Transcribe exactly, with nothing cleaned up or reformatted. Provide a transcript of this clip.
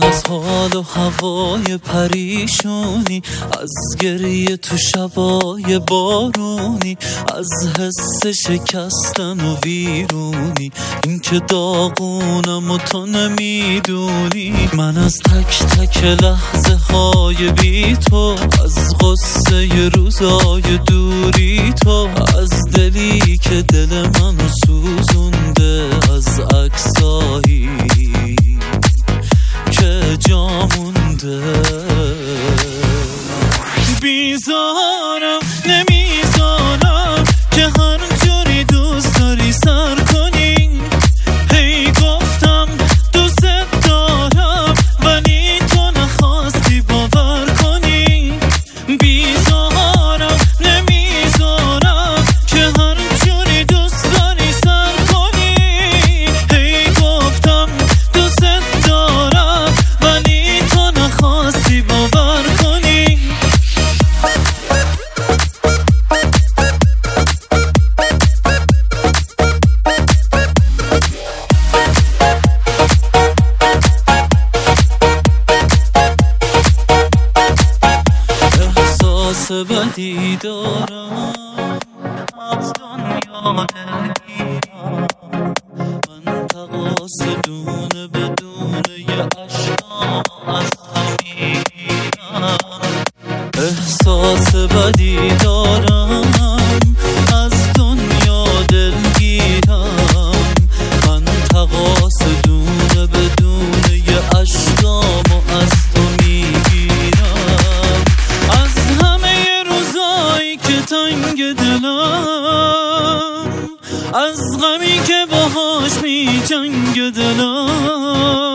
از حال و هوای پریشونی، از گریه تو شبای بارونی، از حس شکستن و ویرونی، این که داغونم و تو نمیدونی. من از تک تک لحظه های بی تو، از غصه روزای دوری تو، از دلی که دل منو سوزونده، از عکسایی که جا مونده. بیزارم نمیذارم که هر جوری دوست داری سر کنی. هی گفتم دوست دارم ولی تو نخواستی باور کنی. بیزارم نمیذارم که هر جوری دوست داری سر کنی. هی گفتم دوست دارم ولی تو نخواستی باور کنی. احساس بدی دارم از دنیا دلگیرم، من تقاص دونه بدون یه عشقا از تو میگیرم. احساس بدی دارم از دنیا دلگیرم، من تقاص دونه بدون یه عشقامو از تو میگیرم. از همه روزایی که تنگ دلم، از غمی که باهاش می جنگ دلم،